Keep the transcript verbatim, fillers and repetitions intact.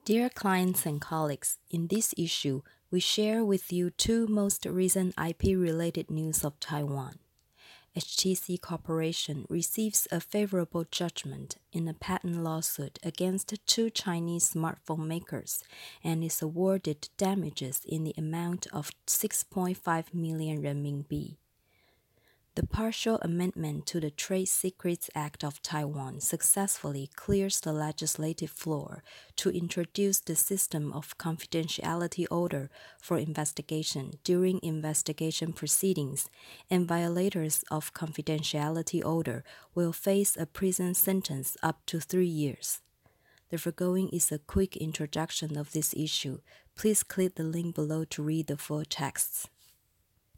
Dear clients and colleagues, in this issue, we share with you two most recent I P-related news of Taiwan. H T C Corporation receives a favorable judgment in a patent lawsuit against two Chinese smartphone makers and is awarded damages in the amount of six point five million renminbi. The partial amendment to the Trade Secrets Act of Taiwan successfully clears the legislative floor to introduce the system of confidentiality order for investigation during investigation proceedings, and violators of confidentiality order will face a prison sentence up to three years. The foregoing is a quick introduction of this issue. Please click the link below to read the full texts.